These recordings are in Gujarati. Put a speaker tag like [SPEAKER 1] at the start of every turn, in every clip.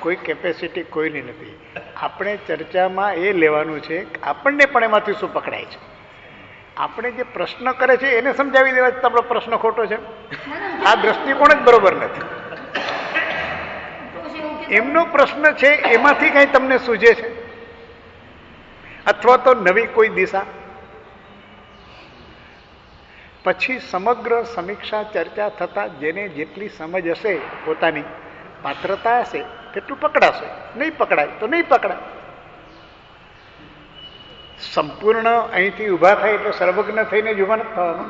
[SPEAKER 1] કોઈ કેપેસિટી કોઈની નથી. આપણે ચર્ચામાં એ લેવાનું છે આપણને પણ એમાંથી શું પકડાય છે. આપણે જે પ્રશ્ન કરે છે એને સમજાવી દેવા તમારો પ્રશ્ન ખોટો છે, આ દ્રષ્ટિકોણ જ બરોબર નથી. એમનો પ્રશ્ન છે એમાંથી કઈ તમને સૂઝે છે અથવા તો નવી કોઈ દિશા? પછી સમગ્ર સમીક્ષા ચર્ચા થતા જેને જેટલી સમજ હશે, પોતાની પાત્રતા હશે, તેટલું પકડાશે. નહીં પકડાય તો નહીં પકડાય. સંપૂર્ણ અહીંથી ઉભા થાય એટલે સર્વજ્ઞ થઈને જ ઉભા નથી થવાનું.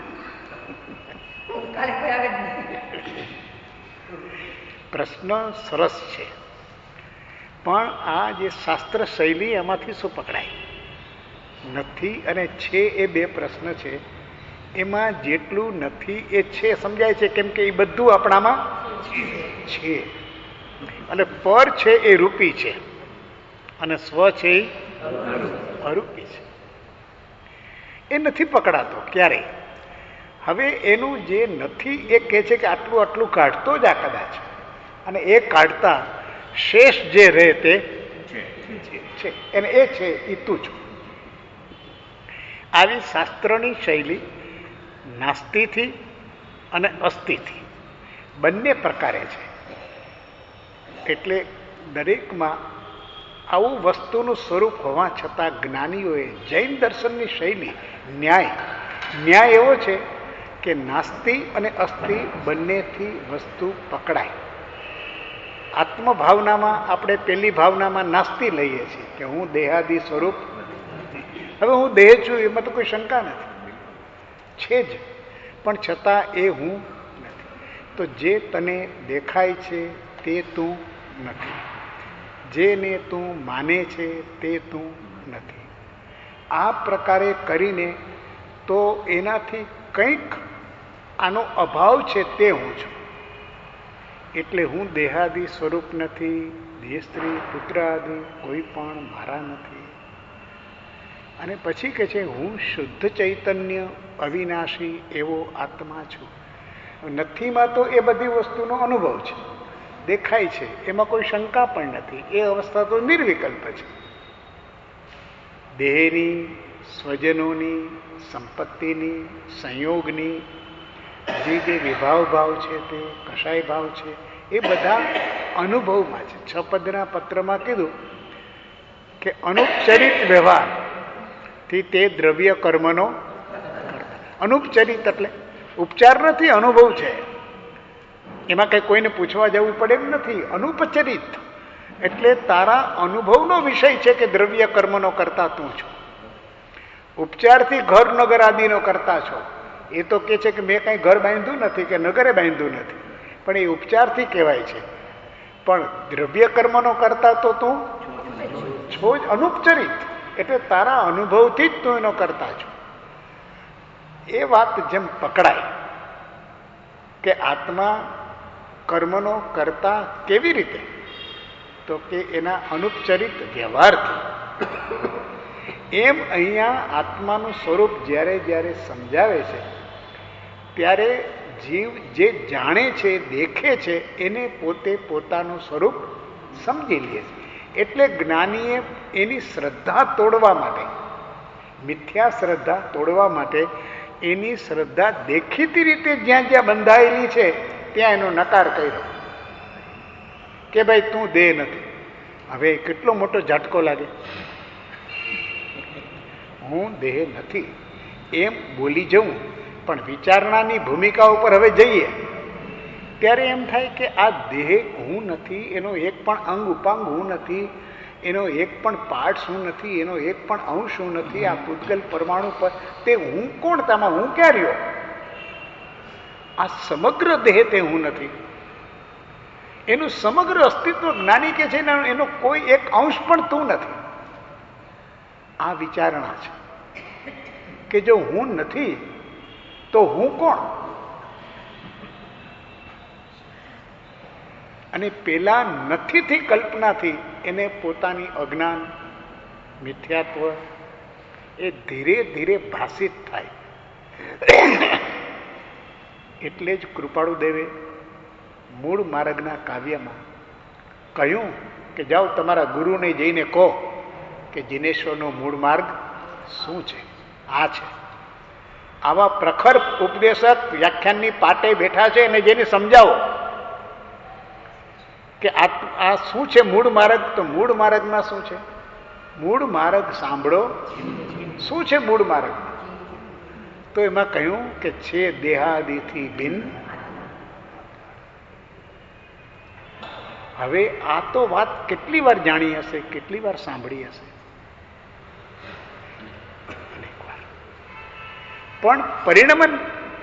[SPEAKER 1] પ્રશ્ન સરસ છે, પણ આ જે શાસ્ત્ર શૈલી એમાંથી શું પકડાય? નથી અને છે એ બે પ્રશ્ન છે. એમાં જેટલું નથી એ છે સમજાય છે, કેમ કે એ બધું આપણામાં છે. અને પર છે એ રૂપી છે અને સ્વ છે એ અરૂપી છે. એ નથી પકડાતો ક્યારેય. હવે એનું જે નથી એ કહે છે કે આટલું આટલું કાઢતો જ આ કદાચ, અને એ કાઢતા શેષ જે રહે તે છે, અને એ છે એ તું છું. આવી શાસ્ત્રની શૈલી નાસ્તિથી અને અસ્થિથી બંને પ્રકારે છે. એટલે દરેકમાં આવું વસ્તુનું સ્વરૂપ હોવા છતાં જ્ઞાનીઓએ જૈન દર્શનની શૈલી ન્યાય એવો છે કે નાસ્તિ અને અસ્થિ બંનેથી વસ્તુ પકડાય. આત્મભાવનામાં આપણે પેલી ભાવનામાં નાસ્તિ લઈએ છીએ કે હું દેહાદી સ્વરૂપ. હવે હું દેહ છું એમાં તો કોઈ શંકા નથી, છે જ, પણ છતાં એ હું નથી. તો જે તને દેખાય છે તે તું નથી, જેને તું માને છે તે તું નથી. આ પ્રકારે કરીને તો એનાથી કંઈક આનો અભાવ છે તે હું છું. એટલે હું દેહાદી સ્વરૂપ નથી, દેહ સ્ત્રી પુત્ર આદિ કોઈ પણ મારા નથી. અને પછી કહે છે હું શુદ્ધ ચૈતન્ય અવિનાશી એવો આત્મા છું. નથીમાં તો એ બધી વસ્તુનો અનુભવ છે, દેખાય છે, એમાં કોઈ શંકા પણ નથી. એ અવસ્થા તો નિર્વિકલ્પ છે. દેહની, સ્વજનોની, સંપત્તિની, સંયોગની જે વિભાવ ભાવ છે તે કશાય ભાવ છે એ બધા અનુભવમાં છે. 6 પદના પત્રમાં કીધું કે અનુપચરિત વ્યવહારથી તે દ્રવ્ય કર્મનો. અનુપચરિત એટલે ઉપચાર નથી, અનુભવ છે. એમાં કઈ કોઈને પૂછવા જવું પડે એમ નથી. અનુપચરિત એટલે તારા અનુભવનો વિષય છે કે દ્રવ્ય કર્મનો કરતા તું છો. ઉપચારથી ઘર નગર આદિનો કરતા છો. એ તો કે છે કે મેં કઈ ઘર બાંધ્યું નથી કે નગરે બાંધ્યું નથી, પણ એ ઉપચારથી કહેવાય છે. પણ દ્રવ્ય કર્મનો કરતા તો તું છો જ. અનુપચરિત એટલે તારા અનુભવથી જ તું એનો કરતા છો. એ વાત જેમ પકડાય કે આત્મા કર્મનો કરતા કેવી રીતે, તો કે એના અનુપચરિત વ્યવહારથી. એમ અહીંયા આત્માનું સ્વરૂપ જ્યારે જ્યારે સમજાવે છે ત્યારે જીવ જે જાણે છે, દેખે છે, એને પોતે પોતાનું સ્વરૂપ સમજી લે છે. એટલે જ્ઞાનીએ એની શ્રદ્ધા તોડવા માટે, મિથ્યા શ્રદ્ધા તોડવા માટે એની શ્રદ્ધા દેખીતી રીતે જ્યાં જ્યાં બંધાયેલી છે ત્યાં એનો નકાર કર્યો કે ભાઈ તું દેહ નથી. હવે કેટલો મોટો ઝટકો લાગે. હું દેહ નથી એમ બોલી જવું, પણ વિચારણાની ભૂમિકા ઉપર હવે જઈએ ત્યારે એમ થાય કે આ દેહ હું નથી, એનો એક પણ અંગ ઉપાંગ હું નથી, એનો એક પણ પાર્ટ હું નથી, એનો એક પણ અંશ હું નથી. આ પૂતગલ પરમાણુ પર તે હું કોણ, તામાં હું ક્યાં રહ્યો? આ સમગ્ર દેહ તે હું નથી. એનું સમગ્ર અસ્તિત્વ જ્ઞાની કે છે એનો કોઈ એક અંશ પણ તું નથી. આ વિચારણા છે કે જો હું નથી તો હું કોણ? અને પેલા નથીથી કલ્પનાથી એને પોતાની અજ્ઞાન, મિથ્યાત્વ એ ધીરે ધીરે ભાષિત થાય. એટલે જ કૃપાળુ દેવે મૂળ માર્ગના કાવ્યમાં કહ્યું કે જાઓ તમારા ગુરુને જઈને કહો કે જિનેશ્વરનો મૂળ માર્ગ શું છે, આ છે. આવા પ્રખર ઉપદેશક વ્યાખ્યાનની પાટે બેઠા છે અને જેને સમજાવો કે આ શું છે મૂળ માર્ગ, તો મૂળ માર્ગમાં શું છે? મૂળ માર્ગ સાંભળો. શું છે મૂળ માર્ગ? તો એમાં કહ્યું કે છે દેહાદિથી ભિન્ન. હવે આ તો વાત કેટલી વાર જાણી હશે, કેટલી વાર સાંભળી હશે, પણ પરિણમન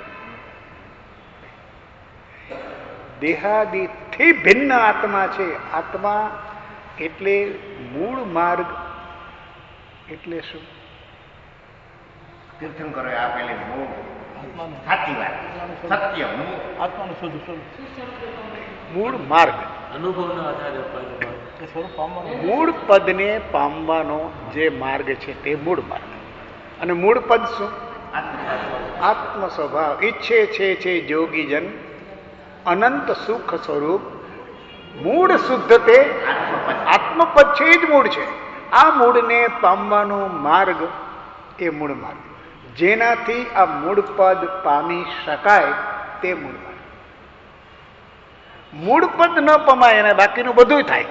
[SPEAKER 1] દેહાદિથી ભિન્ન આત્મા છે. આત્મા એટલે મૂળ માર્ગ એટલે શું?
[SPEAKER 2] તીર્થંકરોએ આપેલી મૂળ સાચી વાત, સત્ય આત્માનું
[SPEAKER 1] મૂળ માર્ગ,
[SPEAKER 2] અનુભવના આધારે
[SPEAKER 1] મૂળ પદને પામવાનો જે માર્ગ છે તે મૂળ માર્ગ. અને મૂળ પદ શું? આત્મ સ્વભાવ. ઈચ્છે છે જોગીજન અનંત સુખ સ્વરૂપ. મૂળ શુદ્ધ તે આત્મપદ છે, એ જ મૂળ છે. આ મૂળને પામવાનો માર્ગ એ મૂળ માર્ગ. જેનાથી આ મૂળ પદ પામી શકાય તે મૂળ માર્ગ. મૂળ પદ ન પમાય અને બાકીનું બધું થાય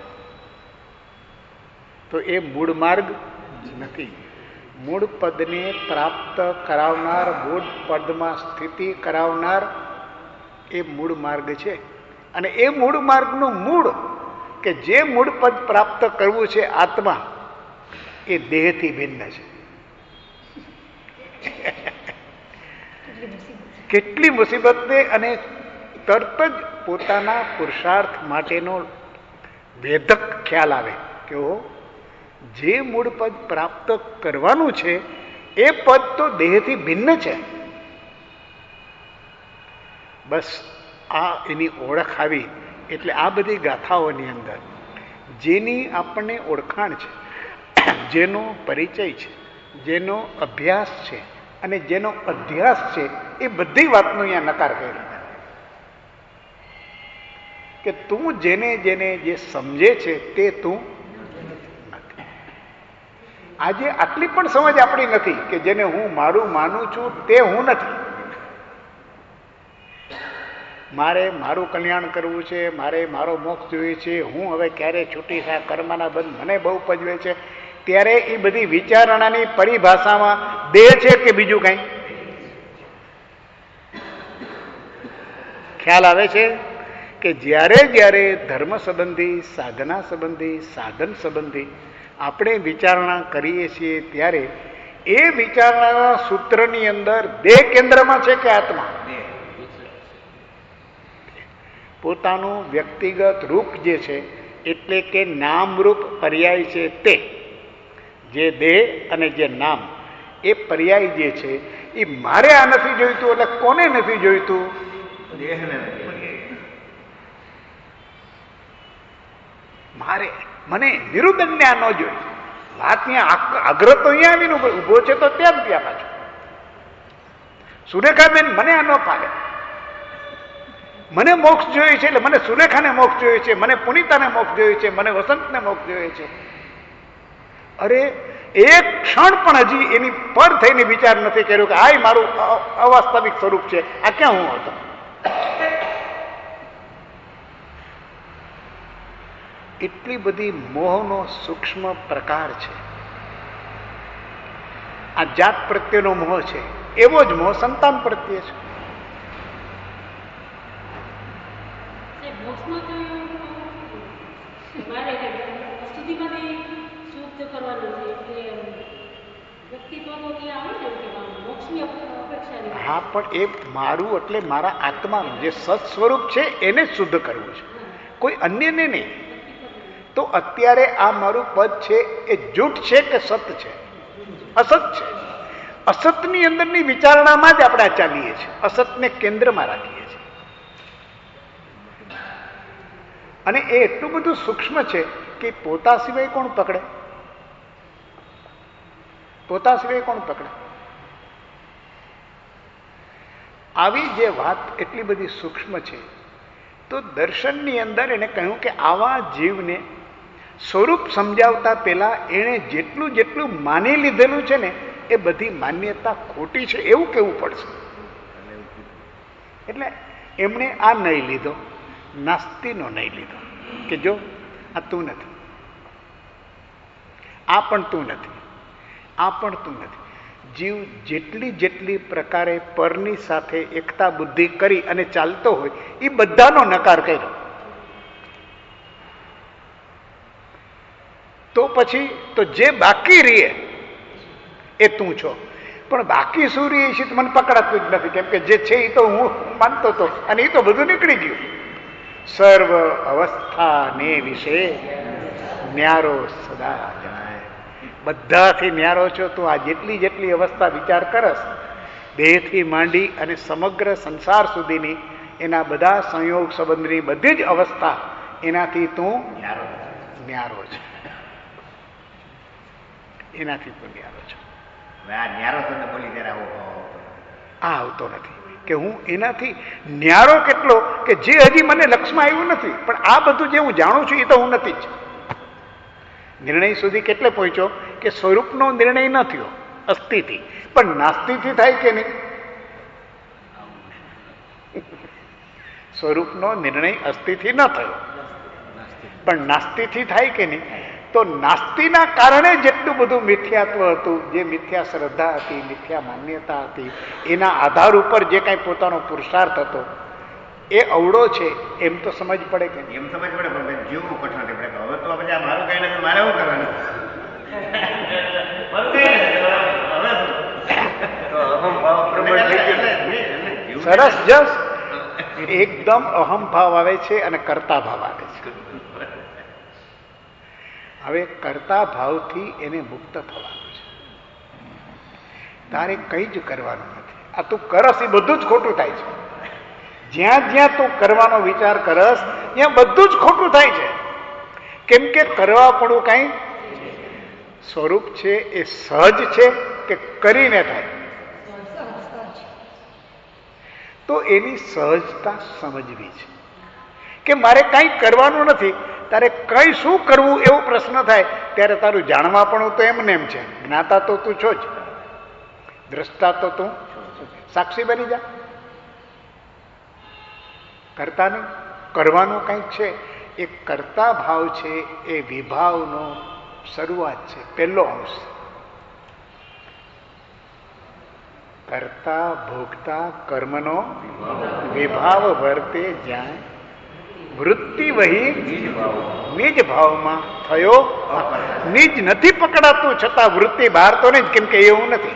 [SPEAKER 1] તો એ મૂળ માર્ગ નથી. મૂળ પદને પ્રાપ્ત કરાવનાર, મૂળ પદમાં સ્થિતિ કરાવનાર એ મૂળ માર્ગ છે. અને એ મૂળ માર્ગનું મૂળ કે જે મૂળ પદ પ્રાપ્ત કરવું છે આત્મા, એ દેહથી ભિન્ન છે. કેટલી મુસીબતને અને તરત જ પોતાના પુરુષાર્થ માટેનો વેધક ખ્યાલ આવે કે જે મૂળ પદ પ્રાપ્ત કરવાનું છે એ પદ તો દેહથી ભિન્ન છે. બસ આ એની ઓળખ આવી એટલે આ બધી ગાથાઓની અંદર જેની આપણને ઓળખાણ છે, જેનો પરિચય છે, જેનો અભ્યાસ છે અને જેનો અધ્યાસ છે, એ બધી વાતનો અહીંયા નકાર કર્યો કે તું જેને જેને જે સમજે છે તે તું નથી. આજે આટલી પણ સમજ આપણી નથી કે જેને હું મારું માનું છું તે હું નથી. મારે મારું કલ્યાણ કરવું છે, મારે મારો મોક્ષ જોઈએ છે, હું હવે ક્યારે છૂટી થાય, કર્મના બંધ મને બહુ પજવે છે, ત્યારે એ બધી વિચારણાની પરિભાષામાં દેહ છે કે બીજું કઈ ખ્યાલ આવે છે કે જ્યારે જ્યારે ધર્મ સંબંધી, સાધના સંબંધી, સાધન સંબંધી આપણે વિચારણા કરીએ છીએ ત્યારે એ વિચારણાના સૂત્રની અંદર દેહ કેન્દ્રમાં છે કે આત્મા? પોતાનું વ્યક્તિગત રૂપ જે છે એટલે કે નામરૂપ પર્યાય છે તે જે દેહ અને જે નામ એ પર્યાય જે છે એ મારે આ નથી જોઈતું. એટલે કોને નથી જોઈતું?
[SPEAKER 2] દેહને
[SPEAKER 1] મારે મને નિરુબંધને આ ન જોઈ. વાત અહીંયા આગ્રહ તો અહીંયા આવીને ઉભો છે તો ત્યાં પાછો સુરેખાબેન મને આ ન ફાવે. મને મોક્ષ જોઈએ છે એટલે મને સુરેખાને મોક્ષ જોઈએ છે, મને પુનિતાને મોક્ષ જોઈએ છે, મને વસંતને મોક્ષ જોઈએ છે. અરે એક ક્ષણ પણ હજી એની પર થઈને વિચાર નથી કર્યો કે આ મારું અવાસ્તવિક સ્વરૂપ છે, આ ક્યાં હું હતો? એટલી બધી મોહનો સૂક્ષ્મ પ્રકાર છે. આ જાત પ્રત્યેનો મોહ છે, એવો જ મોહ સંતાન પ્રત્યે છે. હા, પણ એ મારું એટલે મારા આત્માનું જે સત સ્વરૂપ છે એને જ શુદ્ધ કરવું છે, કોઈ અન્યને નહીં. તો અત્યારે આ મારું પદ છે એ જૂઠ છે કે સત છે? અસત છે. અસતની અંદરની વિચારણામાં જ આપણે ચાલીએ છીએ, અસતને કેન્દ્રમાં રાખીએ છીએ. અને એ એટલું બધું સૂક્ષ્મ છે કે પોતા સિવાય કોણ પકડે? પોતા સિવાય કોણ પકડે? આવી જે વાત એટલી બધી સૂક્ષ્મ છે તો દર્શનની અંદર એને કહ્યું કે આવા જીવને સ્વરૂપ સમજાવતા પહેલા એણે જેટલું જેટલું માની લીધેલું છે ને એ બધી માન્યતા ખોટી છે એવું કહેવું પડશે. એટલે એમણે આ નહીં લીધો, નાસ્તિનો નહીં લીધો કે જો આ તું નથી, આ પણ તું નથી, આ પણ તું નથી. જીવ જેટલી જેટલી પ્રકારે પરની સાથે એકતા બુદ્ધિ કરી અને ચાલતો હોય એ બધાનો નકાર કર્યો. તો પછી તો જે બાકી રહીએ એ તું છો, પણ બાકી શું રહે છે મને પકડાતું જ નથી, કેમ કે જે છે એ તો હું માનતો હતો અને એ તો બધું નીકળી ગયું. સર્વ અવસ્થા ને વિશે ન્યારો સદા જાય. બધાથી ન્યારો છો તું. આ જેટલી જેટલી અવસ્થા વિચાર કરસ, દેહથી માંડી અને સમગ્ર સંસાર સુધીની એના બધા સંયોગ સંબંધની બધી જ અવસ્થા એનાથી તું ન્યારો છે, એનાથી તું ન્યારો છો. આ આવતો નથી કે હું એનાથી ન્યારો કેટલો કે જે હજી મને લક્ષમાં આવ્યું નથી, પણ આ બધું જે હું જાણું છું એ તો હું નથી જ. નિર્ણય સુધી કેટલે પહોંચ્યો કે સ્વરૂપનો નિર્ણય ન થયો અસ્થિથી, પણ નાસ્તિથી થાય કે નહીં? સ્વરૂપનો નિર્ણય અસ્થિથી ન થયો પણ નાસ્તિથી થાય કે નહીં? તો નાસ્તિના કારણે જેટલું બધું મિથ્યાત્વ હતું, જે મિથ્યા શ્રદ્ધા હતી, મિથ્યા માન્યતા હતી, એના આધાર ઉપર જે કાંઈ પોતાનો પુરુષાર્થ હતો એ અવળો છે એમ તો સમજ પડે કે
[SPEAKER 2] એમ સમજ પડે. પણ જીવવું કઠણ પડે. હવે તો આપણે મારું કઈ નથી, મારે શું કરવાનું?
[SPEAKER 1] સરસ જસ એકદમ અહમ ભાવ આવે છે અને કર્તા ભાવ આવે છે. હવે કર્તા ભાવથી એને મુક્ત થવાનું છે. તારે કંઈ જ કરવાનું નથી. આ તું કરસ એ બધું જ ખોટું થાય છે. જ્યાં જ્યાં તું કરવાનો વિચાર કરસ ત્યાં બધું જ ખોટું થાય છે. કેમ કે કરવા પડવું કાંઈ સ્વરૂપ છે એ સહજ છે કે કરીને થાય? તો એની સહજતા સમજવી છે કે મારે કાંઈ કરવાનું નથી. તારે કઈ શું કરવું એવો પ્રશ્ન થાય ત્યારે તારું જાણવા પણ તો એમને એમ છે. જ્ઞાતા તો તું છો જ, દ્રષ્ટા તો તું સાક્ષી બની જા. કરતા નહીં, કરવાનું કંઈક છે. એ કર્તા ભાવ છે એ વિભાવનો શરૂઆત છે, પહેલો અંશ. કર્તા ભોગતા કર્મનો વિભાવ વર્તે જ્યાં વૃત્તિ વહી નિજ ભાવમાં થયો. નિજ નથી પકડાતું છતાં વૃત્તિ બહાર તો નહીં, કેમ કે એવું નથી.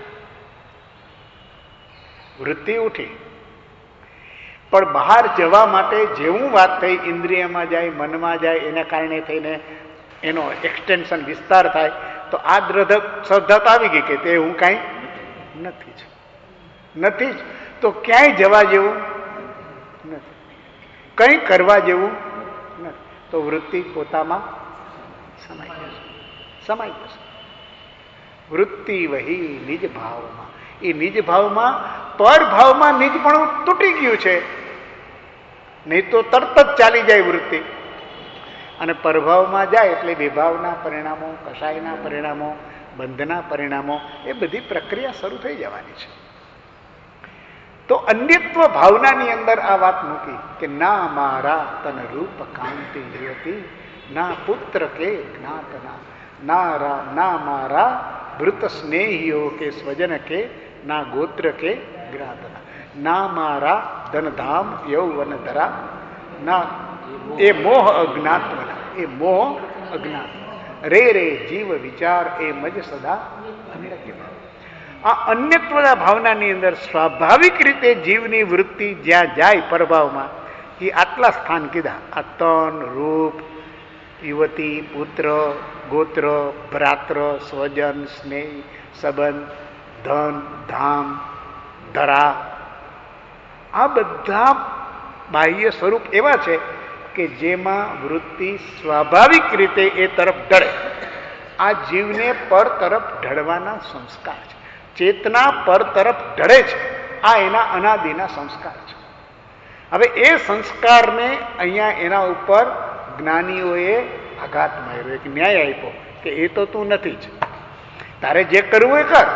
[SPEAKER 1] વૃત્તિ ઉઠી પણ બહાર જવા માટે જેવું વાત થઈ, ઇન્દ્રિયમાં જાય, મનમાં જાય, એના કારણે થઈને એનો એક્સટેન્શન વિસ્તાર થાય, તો આ શ્રદ્ધા આવી ગઈ કે તે હું કાંઈ નથી જ, નથી જ. તો ક્યાંય જવા જેવું નથી, કંઈ કરવા જેવું નથી. તો વૃત્તિ પોતામાં સમાઈ જશે, સમાઈ જશે. વૃત્તિ વહી નિજ ભાવમાં. એ નિજ ભાવમાં, પર ભાવમાં નિજ પણ તૂટી ગયું છે, નહીં તો તરત જ ચાલી જાય વૃત્તિ. અને પરભાવમાં જાય એટલે વિભાવના પરિણામો, કષાયના પરિણામો, બંધના પરિણામો, એ બધી પ્રક્રિયા શરૂ થઈ જવાની છે. તો અન્યત્વ ભાવનાની અંદર આ વાત મૂકી કે ના મારા તન રૂપ કાંતિ હતી, ના પુત્ર કે જ્ઞાતના, ના મારા વૃત સ્નેહીઓ કે સ્વજન કે, ના ગોત્ર કે જ્ઞાતના, ના મારા ધનધામ યૌવન ધરા, ના એ મોહ અજ્ઞાત્મના, એ મોહ અજ્ઞાત રે રે જીવ વિચાર એ મજ સદા અન્યત્વ. આ અન્યત્વના ભાવનાની અંદર સ્વાભાવિક રીતે જીવની વૃત્તિ જ્યાં જાય પરભાવમાં, એ આટલા સ્થાન કીધા. આ તન, રૂપ, યુવતી, પુત્ર, ગોત્ર, ભ્રાત્ર, સ્વજન, સ્નેહ, સંબંધ, ધન, ધામ, ધરા, આ બધા બાહ્ય સ્વરૂપ એવા છે કે જેમાં વૃત્તિ સ્વાભાવિક રીતે એ તરફ ઢળે. આ જીવને પર તરફ ઢળવાના સંસ્કાર છે. ચેતના પર તરફ ઢળે છે, આ એના અનાદિના સંસ્કાર છે. હવે એ સંસ્કારને અહીંયા એના ઉપર જ્ઞાનીઓએ આઘાત માર્યો, એક ન્યાય આપ્યો કે એ તો તું નથી જ, તારે જે કરવું એ કર.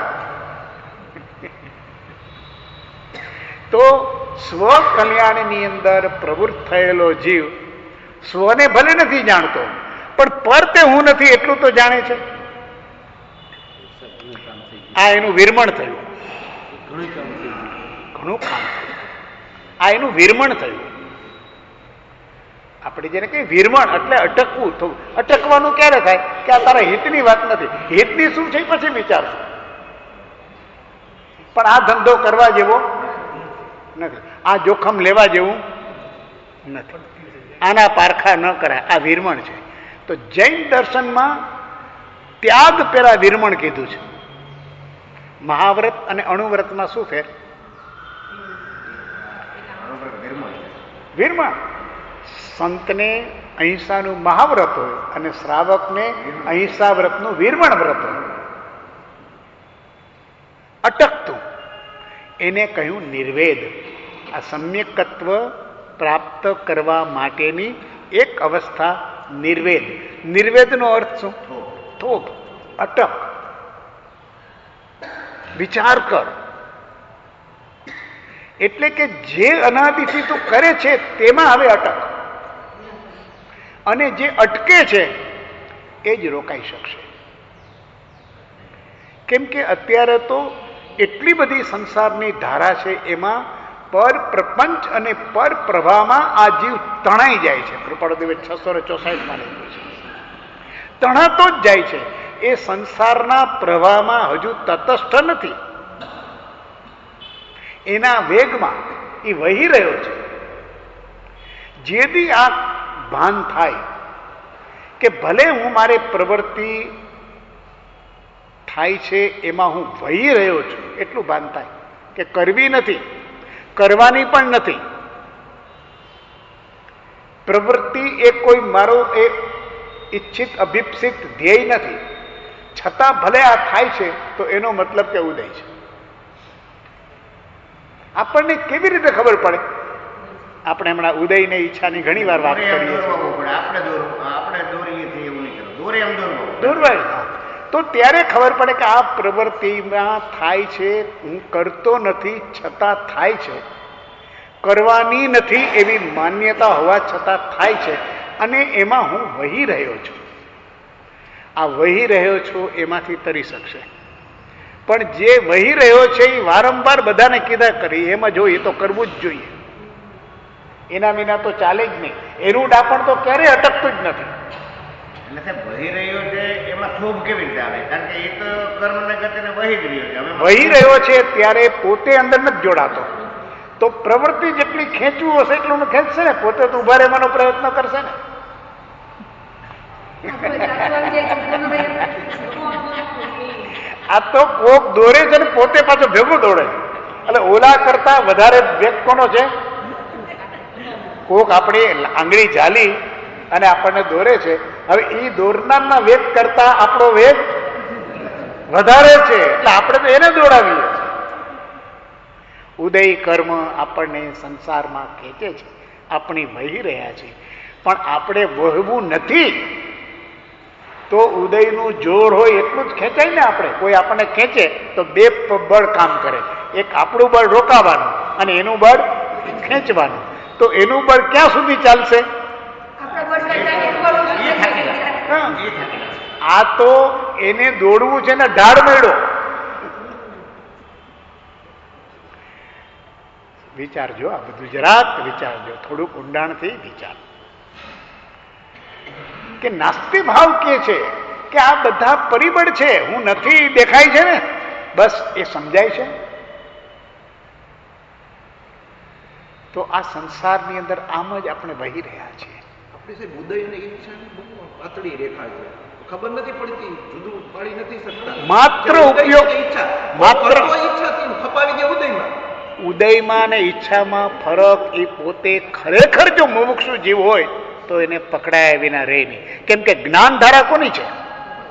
[SPEAKER 1] તો સ્વકલ્યાણની અંદર પ્રવૃત્ત થયેલો જીવ સ્વને ભલે નથી જાણતો, પણ પર તે હું નથી એટલું તો જાણે છે. આ એનું વિરમણ થયું, ઘણું કામ થયું. આ એનું વિરમણ થયું. આપણે જેને કહીએ વિરમણ એટલે અટકવું થવું. અટકવાનું ક્યારે થાય કે આ તારા હિતની વાત નથી, હિતની શું છે પછી વિચારશું, પણ આ ધંધો કરવા જેવો નથી, આ જોખમ લેવા જેવું નથી, આના પારખા ન કરાય, આ વિરમણ છે. તો જૈન દર્શનમાં ત્યાગ પેલા વિરમણ કીધું છે. મહાવ્રત અને અણુવ્રતમાં શું ફેર? વિરમણ. સંતને અહિંસાનું મહાવ્રત હોય અને શ્રાવકને અહિંસા વ્રતનું વિરમણ વ્રત હોય. અટકતું એને કહ્યું નિર્વેદ. આ સમ્યકત્વ પ્રાપ્ત કરવા માટેની એક અવસ્થા નિર્વેદ. નિર્વેદનો અર્થ શું? થોભ, અટક, વિચાર કર. એટલે કે જે અનાદિથી તું કરે છે તેમાં હવે અટક, અને જે અટકે છે એ જ રોકાઈ શકશે. કેમ કે અત્યારે તો એટલી બધી સંસારની ધારા છે, એમાં પર પ્રપંચ અને પર પ્રવાહમાં આ જીવ તણાઈ જાય છે. કૃપાળુ દેવે 664માં લખ્યું છે, તણાતો જ જાય છે. એ સંસારના પ્રવાહમાં હજુ તટસ્થ નથી, એના વેગમાં એ વહી રહ્યો છે. જેથી આ ભાન થાય કે ભલે હું મારે પ્રવૃત્તિ થાય છે એમાં હું વહી રહ્યો છું, એટલું ભાન થાય કે કરવી નથી, કરવાની પણ નથી. પ્રવૃત્તિ એ કોઈ મારો એ ઈચ્છિત અભિપ્સિત ધ્યેય નથી, છતાં ભલે આ થાય છે તો એનો મતલબ કે ઉદય છે. આપણને કેવી રીતે ખબર પડે? આપણે હમણાં ઉદયને ઈચ્છાની ઘણી વાર વાત કરીએ છીએ, તો ત્યારે ખબર પડે કે આ પ્રવૃત્તિમાં થાય છે, હું કરતો નથી છતાં થાય છે, કરવાની નથી એવી માન્યતા હોવા છતાં થાય છે, અને એમાં હું વહી રહ્યો છું. આ વહી રહ્યો છું એમાંથી તરી શકશે, પણ જે વહી રહ્યો છે એ વારંવાર બધાને કીધા કરી એમાં જોઈએ તો કરવું જ જોઈએ, એના વિના તો ચાલે જ નહીં. એનું ડાપણ તો ક્યારેય અટકતું જ નથી.
[SPEAKER 2] વહી રહ્યો છે એમાં થોભ કેવી રીતે આવે? કારણ કે એ તો કર્મને ગતિને વહી જ રહ્યો છે.
[SPEAKER 1] વહી રહ્યો છે ત્યારે પોતે અંદર નથી જોડાતો, તો પ્રવૃત્તિ જેટલી ખેંચવું હશે એટલું ખેંચશે ને, પોતે તો ઉભા રહેવાનો પ્રયત્ન કરશે ને. આ તો કોક દોરે છે ને પોતે પાછો ભેગું દોડે, એટલે ઓલા કરતા વધારે વેગ કોનો છે? કોક આપણી આંગળી ઝાલી અને આપણને દોરે છે, હવે એ દોરનારના વેગ કરતા આપણો વેગ વધારે છે, એટલે આપણે તો એને દોડાવીએ. ઉદય કર્મ આપણને સંસારમાં ખેંચે છે, આપણે વહી રહ્યા છીએ, પણ આપણે વહવું નથી. તો ઉદયનું જોર હોય એટલું જ ખેંચાય ને. આપણે કોઈ આપણને ખેંચે તો બે બળ કામ કરે, એક આપણું બળ રોકાવાનું અને એનું બળ ખેંચવાનું. તો એનું બળ ક્યાં સુધી ચાલશે? આ તો એને દોડવું છે ને ઢાળ મેળો. વિચારજો, આ બધું જરાક વિચારજો, થોડુંક ઊંડાણથી વિચાર. કે નાસ્તિ ભાવ કે છે કે આ બધા પરિબળ છે, હું નથી દેખાય છે ને, બસ એ સમજાય છે. તો આ સંસારની અંદર આમ જ આપણે વહી રહ્યા છીએ.
[SPEAKER 3] આપણે છે ઉદય અને ઈચ્છાની બહુ પાતળી રેખા છે, ખબર નથી પડતી, જુદું પાડી નથી શકતા.
[SPEAKER 1] માત્ર ઉપયોગ, માત્ર
[SPEAKER 3] ઈચ્છાથી ખપાવી દે ઉદયમાં.
[SPEAKER 1] ઉદયમાં અને ઈચ્છામાં ફરક એ પોતે ખરેખર જો મુમુક્ષુ જીવ હોય તો એને પકડાયા વિના રહે નહીં. કેમ કે જ્ઞાન ધારા કોની છે?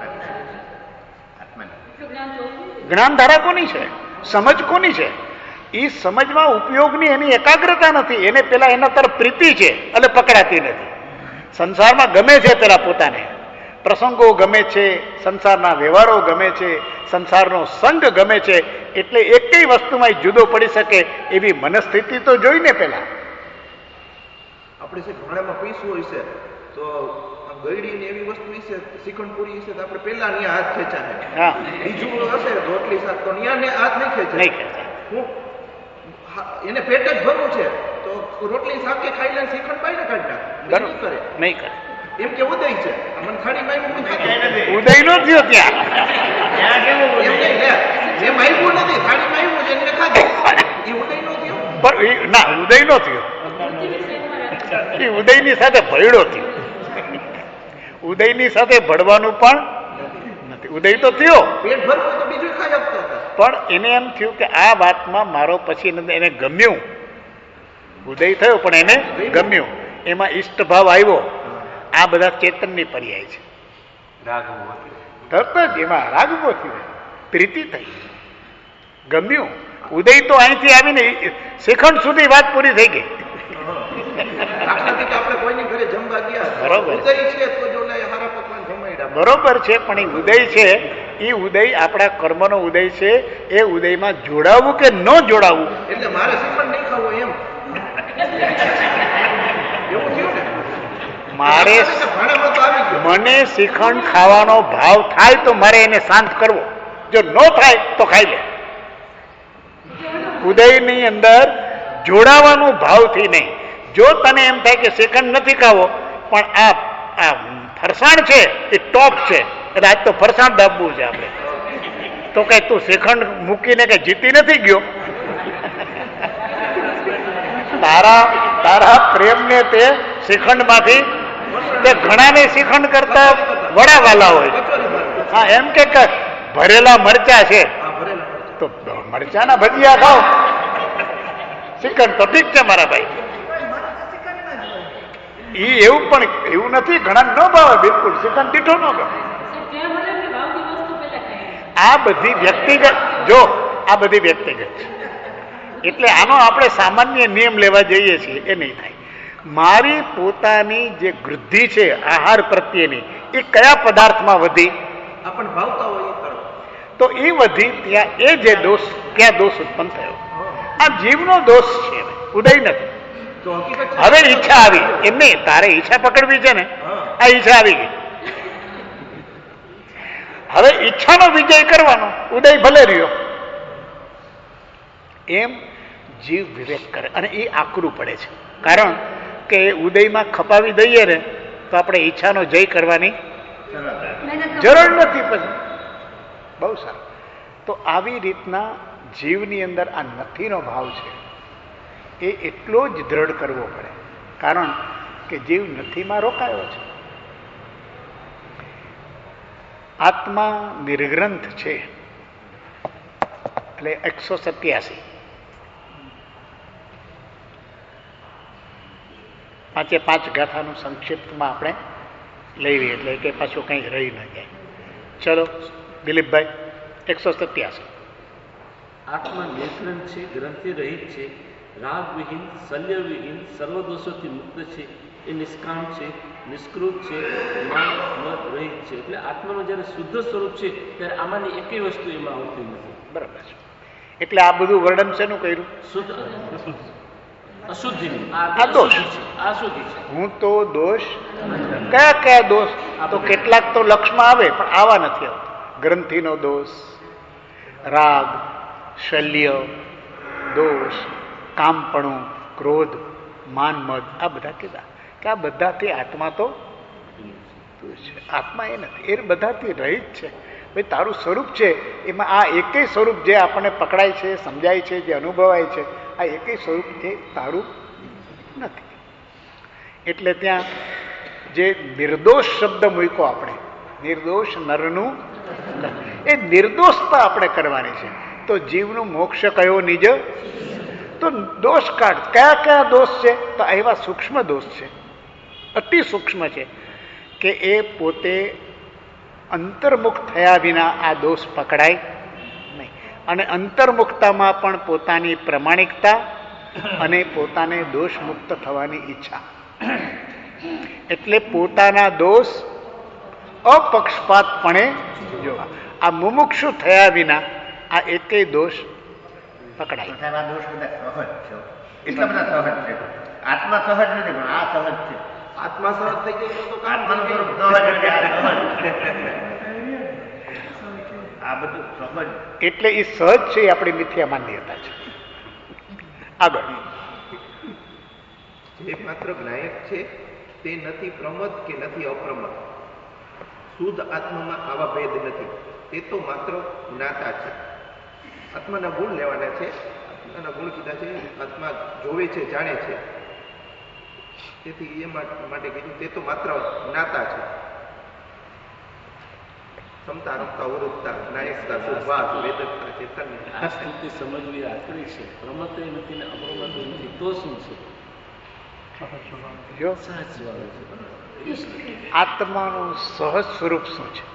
[SPEAKER 1] જ્ઞાન ધારા કોની છે? સમજ કોની છે? એ સમજમાં ઉપયોગની એની એકાગ્રતા નથી, એને પેલા એના તરફ પ્રીતિ છે એટલે પકડાતી નથી. સંસારમાં ગમે છે પેલા પોતાને, પ્રસંગો ગમે છે, સંસારના વ્યવહારો ગમે છે, સંસારનો સંગ ગમે છે, એટલે એકેય વસ્તુમાં જુદો પડી શકે એવી મનસ્થિતિ તો જોઈને પેલા.
[SPEAKER 3] આપણે છે ભાણામાં પીસવું હોય છે તો ગળી ને એવી વસ્તુ વિશે શ્રીખંડ પૂરી વિશે આપણે પેલા ની હાથ ખેંચા છે.
[SPEAKER 1] હા,
[SPEAKER 3] બીજું હશે રોટલી શાક તો ને હાથ નહીં ખેંચે.
[SPEAKER 1] નહીં ખેંચે.
[SPEAKER 3] એને પેટ જ ભરવું છે તો રોટલી શાક કે ખાઈ લે શ્રીખંડ પાઈ ને કાઢી નાખે. નહીં કરે,
[SPEAKER 1] નહીં કરે.
[SPEAKER 3] એમ કે ઉદય છે મને થાળીમાં
[SPEAKER 1] ઉદય નો થયો ત્યાં.
[SPEAKER 3] એમ નહીં લે એમ આવ્યું નથી, થાળીમાં આવ્યું છે એને ખાધું, એ ઉદય નો થયો.
[SPEAKER 1] પણ ના, ઉદય નો થયો, એ ઉદયની સાથે ભયડો થયો. ઉદયની સાથે ભળવાનું પણ નથી, ઉદય તો થયો
[SPEAKER 3] પેટ ભરવું તો બીજું ખાઈ આપતો હતા.
[SPEAKER 1] પણ એને એમ થયું કે આ વાતમાં મારો પછી એને ગમ્યું, ઉદય થયો પણ એને ગમ્યું, એમાં ઈષ્ટ ભાવ આવ્યો. આ બધા ચેતનની પર્યાય છે. તરત જ એમાં રાગ ઉભો થયો, પ્રીતિ થઈ, ગમ્યું. ઉદય તો અહીંથી આવીને શ્રીખંડ સુધી વાત પૂરી થઈ ગઈ.
[SPEAKER 3] આપણે કોઈની ઘરે જમવા ગયા,
[SPEAKER 1] બરોબર
[SPEAKER 3] ઉદય છે તો જો હારા પકવાન જમાડ્યા.
[SPEAKER 1] બરોબર છે, પણ એ ઉદય છે, એ ઉદય આપણા કર્મનો ઉદય છે. એ ઉદયમાં જોડાવવું કે ન જોડાવવું,
[SPEAKER 3] એટલે મારે શ્રીખંડ નહીં ખાવું એમ એવું થયું ને.
[SPEAKER 1] મારે
[SPEAKER 3] ભાણામાં તો આવી ગયો.
[SPEAKER 1] મને શ્રીખંડ ખાવાનો ભાવ થાય તો મારે એને શાંત કરવો, જો ન થાય તો ખાઈ લે. ઉદયની અંદર જોડાવાનું ભાવથી નહીં. જો તને એમ થાય કે શ્રીખંડ નથી ખાવો પણ આ ફરસાણ છે એ ટોપ છે, એટલે આજ તો ફરસાણ દાબવું છે આપણે, તો કઈ તું શ્રીખંડ મૂકીને કઈ જીતી નથી ગયો. તારા પ્રેમને તે શ્રીખંડમાંથી તે ઘણાને શ્રીખંડ કરતા વડાવાલા હોય. હા, એમ કે ભરેલા મરચા છે તો મરચાના ભજીયા ખાઓ, શ્રીખંડ તો ઠીક છે મારા ભાઈ. એવું પણ એવું નથી, ઘણા ન ભાવે બિલકુલ, શ્રીખંડ દીઠો ન ગમે. આ બધી વ્યક્તિગત, જો આ બધી વ્યક્તિગત છે, એટલે આનો આપણે સામાન્ય નિયમ લેવા જઈએ છીએ એ નહીં થાય. મારી પોતાની જે વૃદ્ધિ છે આહાર પ્રત્યેની, એ કયા પદાર્થમાં વધી,
[SPEAKER 3] આપણને ભાવતા હોય એ કરો
[SPEAKER 1] તો એ વધી ત્યાં એ જે દોષ, ક્યાં દોષ ઉત્પન્ન થયો, આ જીવનો દોષ છે, ઉદય નથી.
[SPEAKER 3] તો હકીકત
[SPEAKER 1] હવે ઈચ્છા આવી, એમ નહીં, તારે ઈચ્છા પકડવી છે ને, આ ઈચ્છા આવી ગઈ, હવે ઈચ્છાનો વિજય કરવાનો, ઉદય ભલે રહ્યો. એમ જીવ વિવેક કરે અને એ આકરું પડે છે, કારણ કે ઉદયમાં ખપાવી દઈએ ને તો આપણે ઈચ્છાનો જય કરવાની જરૂર નથી પછી. બહુ સારું. તો આવી રીતના જીવની અંદર આ નથીનો ભાવ છે એ એટલો જ દ્રઢ કરવો પડે, કારણ કે જીવ નથીમાં રોકાયો છે. આત્મા નિર્ગ્રંથ છે, એટલે 187 પાંચે પાંચ ગાથાનું સંક્ષિપ્તમાં આપણે લઈએ, એટલે કે પાછું કંઈ રહી ન જાય. ચલો દિલીપભાઈ, 187.
[SPEAKER 4] આત્મા નિર્ગ્રંથ છે, ગ્રંથિ રહિત છે, રાગ વિહીન, શલ્ય વિહીન, સર્વદોષોથી મુક્ત છે, એ નિષ્કામ છે, નિષ્કૃત છે, માન મત રહિત છે. એટલે આત્માનું જ્યારે શુદ્ધ સ્વરૂપ છે ત્યારે આમાંની એકેય વસ્તુ એમાં આવતી નથી.
[SPEAKER 1] બરાબર છે. એટલે આ બધું વર્ણન શેનું કર્યું?
[SPEAKER 4] શુદ્ધ અશુદ્ધિ,
[SPEAKER 1] આ દોષ,
[SPEAKER 4] અશુદ્ધિ છે.
[SPEAKER 1] હું તો દોષ, કયા કયા દોષ, તો કેટલાક તો લક્ષમાં આવે પણ આવા નથી આવતા. ગ્રંથિનો દોષ, રાગ, શલ્ય દોષ, કામપણું, ક્રોધ, માન મદ, આ બધા કીધા કે આ બધાથી આત્મા તો છે, આત્મા એ નથી, એ બધાથી રહિત છે. ભાઈ તારું સ્વરૂપ છે એમાં આ એકેય સ્વરૂપ જે આપણને પકડાય છે, સમજાય છે, જે અનુભવાય છે, આ એકેય સ્વરૂપ એ તારું નથી. એટલે ત્યાં જે નિર્દોષ શબ્દ મૂક્યો આપણે, નિર્દોષ નરનું, એ નિર્દોષતા આપણે કરવાની છે. તો જીવનું મોક્ષ કયો નિજ, તો દોષ કાઢ. કયા કયા દોષ છે, તો એવા સૂક્ષ્મ દોષ છે, અતિ સૂક્ષ્મ છે કે એ પોતે અંતર્મુખ થયા વિના આ દોષ પકડાય નહીં. અને અંતર્મુક્તામાં પણ પોતાની પ્રમાણિકતા અને પોતાને દોષ મુક્ત થવાની ઈચ્છા. એટલે પોતાના દોષ અપક્ષપાતપણે જોવા. આ મુમુક્ષુ થયા વિના આ એકેય દોષ પકડાય.
[SPEAKER 2] સાહેબ આ દોષ બધા સહજ છે, એટલા બધા સહજ છે. આત્મા સહજ નથી પણ આ સહજ છે.
[SPEAKER 3] આત્મા સહજ થઈ ગયો તો
[SPEAKER 2] આત્માનું સ્વરૂપ સહજ એટલે આ સહજ. આ બધું સહજ.
[SPEAKER 1] એટલે એ સહજ છે એ આપણી મિથ્યા માન્યતા છે. આગળ
[SPEAKER 3] જે માત્ર જ્ઞાયક છે તે નથી પ્રમદ કે નથી અપ્રમદ. શુદ્ધ આત્મામાં આવા ભેદ નથી, તે તો માત્ર જ્ઞાતા છે. આત્માના ગુણ લેવાના છે, આત્માના ગુણ કીધા છે. આત્મા જોવે છે, જાણે છે, તેથી એ માટે કીધું તે તો માત્ર જ્ઞાતા છે. ક્ષમતા, રૂપતા, ઉરૂપતા, જ્ઞાયકતા, સુભાષ, વેદકતા, ચેતન.
[SPEAKER 4] આ સ્થિતિ સમજવી આકરી છે. પ્રમતે નથી ને અપ્રમતે નથી તો શું છે?
[SPEAKER 1] જો
[SPEAKER 4] સહજ સ્વભાવ છે.
[SPEAKER 1] આત્માનું સહજ સ્વરૂપ શું છે?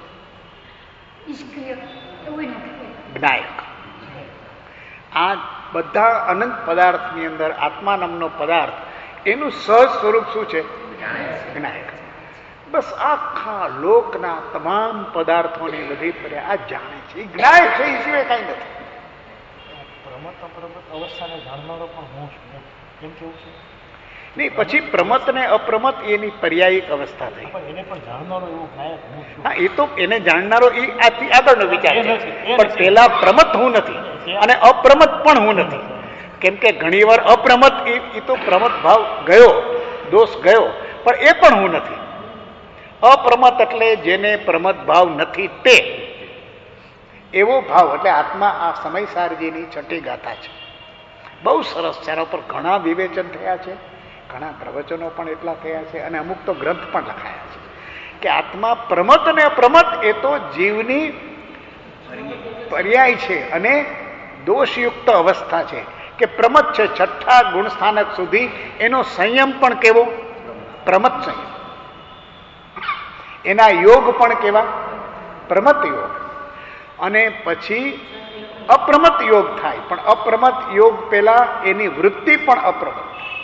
[SPEAKER 1] જ્ઞાયક. આ બધા અનંત પદાર્થની અંદર આત્મા નામનો પદાર્થ, એનું સહજ સ્વરૂપ શું છે? જ્ઞાયક. બસ આખા લોકના તમામ પદાર્થોની બધી આ જાણે છે, જ્ઞાયક છે, એ સિવાય કઈ નથી.
[SPEAKER 5] પ્રમત અપ્રમત અવસ્થાને જાણનારો પણ હું છું એમ કેવું છે
[SPEAKER 1] નહીં. પછી પ્રમત ને અપ્રમત એની પર્યાયિક અવસ્થા થઈ.
[SPEAKER 5] એને પણ જાણનારો એવો જ્ઞાયક હું છું.
[SPEAKER 1] હા, એ તો એને જાણનારો એ આથી આગળનો વિચાર છે. પણ પેલા પ્રમત હું નથી અને અપ્રમત પણ હું નથી. કેમ કે ઘણી વાર અપ્રમત એ તો પ્રમત ભાવ ગયો, દોષ ગયો, પણ એ પણ હું નથી. અપ્રમત એટલે જેને પ્રમત ભાવ નથી તે એવો ભાવ. એટલે આત્મા આ સમયસારજીની છઠ્ઠી ગાથા છે. બહુ સરસ છે. એના ઉપર ઘણા વિવેચન થયા છે, ઘણા પ્રવચનો પણ એટલા થયા છે, અને અમુક તો ગ્રંથ પણ લખાયા છે કે આત્મા પ્રમત અને અપ્રમત એ તો જીવની પર્યાય છે અને દોષયુક્ત અવસ્થા છે. કે પ્રમત છે છઠ્ઠા ગુણસ્થાનક સુધી એનો સંયમ પણ કેવો? પ્રમત સંયમ. એના યોગ પણ કેવા? પ્રમત યોગ. અને પછી અપ્રમત યોગ થાય, પણ અપ્રમત યોગ પહેલા એની વૃત્તિ પણ અપ્રમત.